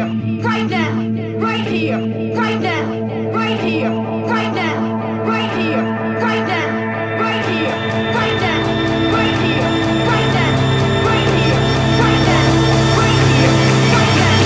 here, right now, right here, right now, right here, right now, right here, right now, right here, right now, right here, right now, right here, right now, right here, right now.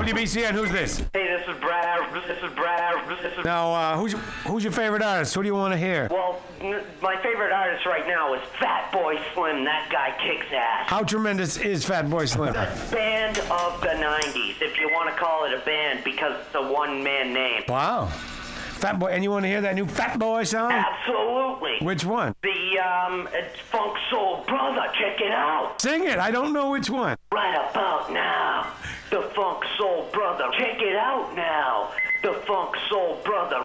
WBCN, who's this? Hey, this is Brad. Now, who's your favorite artist? Who do you want to hear? Well, my favorite artist right now is Fatboy Slim. That guy kicks ass. How tremendous is Fatboy Slim? Band of the 90s, if you want to call it a band, because it's a one-man name. Wow. Fatboy, and you want to hear that new Fatboy song? Absolutely. Which one? It's Funk Soul Brother. Check it out. Sing it. I don't know which one. Right about now, the Funk Soul Brother. Check it out now, the Funk Soul Brother.